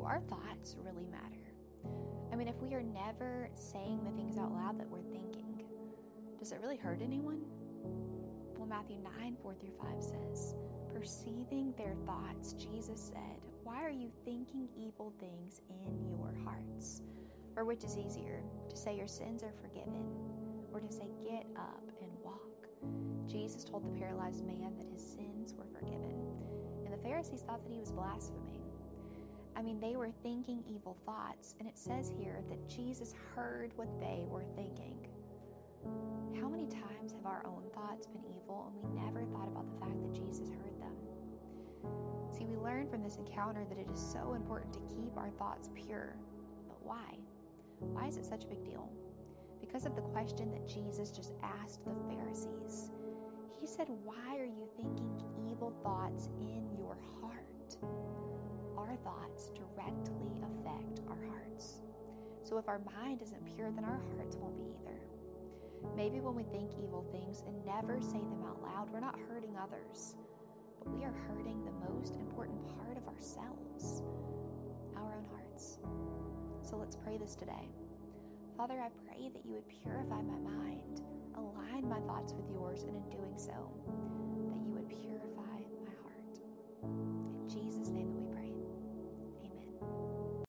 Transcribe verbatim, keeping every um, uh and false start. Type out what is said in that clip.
our thoughts really matter. I mean, if we are never saying the things out loud that we're thinking, does it really hurt anyone? Well, Matthew nine, four through five says, perceiving their thoughts, Jesus said, why are you thinking evil things in your hearts? Or which is easier, to say your sins are forgiven, or to say get up and walk? Jesus told the paralyzed man that his sins were forgiven, and the Pharisees thought that he was blaspheming. I mean, they were thinking evil thoughts, and it says here that Jesus heard what they were thinking. How many times have our own thoughts been evil, and we never thought about the fact that Jesus heard them? See, we learn from this encounter that it is so important to keep our thoughts pure. But why? Why is it such a big deal? Because of the question that Jesus just asked the Pharisees. He said, why are you thinking evil thoughts in your heart? Our thoughts directly affect our hearts. So if our mind isn't pure, then our hearts won't be either. Maybe when we think evil things and never say them out loud, we're not hurting others, but we are hurting the most important part of ourselves, our own hearts. So let's pray this today. Father, I pray that you would purify my mind, align my thoughts with yours, and in doing so, that you would purify my heart. In Jesus' name.